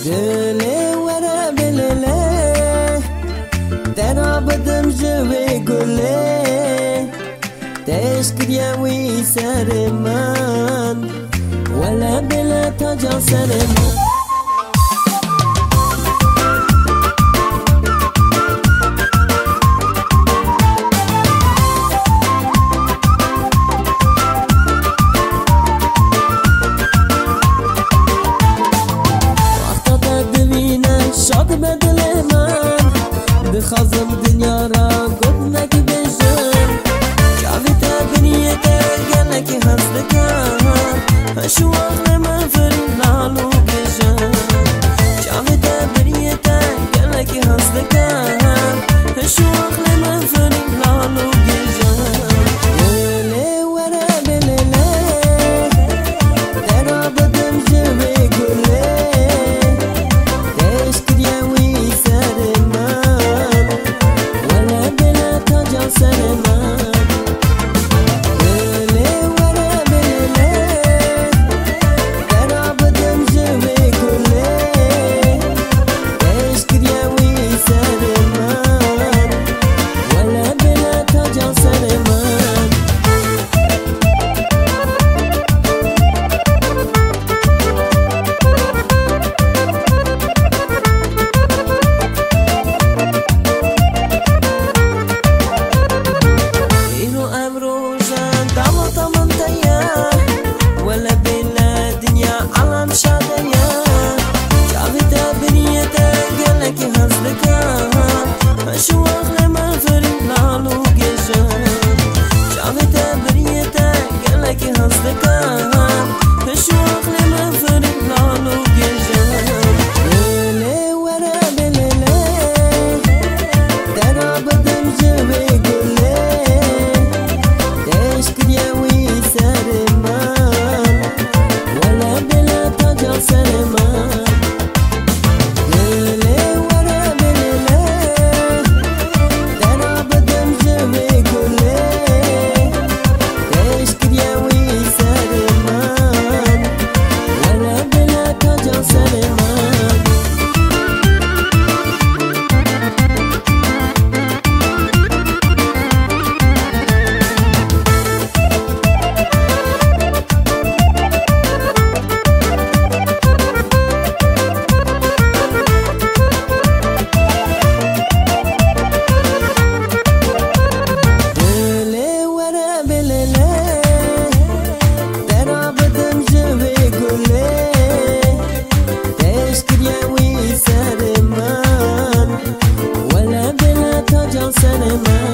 دلی وره بلله درا بدم جوی گله تشکریه وی سر من ولا بلا تاجا سر من شاد بدل من بخوازم دنیا را گفت نگی بجن جاوی تبنیت گلکی هست کن هشو آخر من فرین لالو بجن جاوی تبنیت گلکی هست کن هشو آخر من فرین لالو بجن گله وره بلله درا بدم جوی گله شو أغلى ما فريق لالو جيجان شعبت بريتا قالك هصدقان شو أغلى ما فريق لالو جيجان ليلي ورا بليلي درا بدم جوي قولي تشكر يا وي سرمان ولا بلا تاجا سرمان Cinema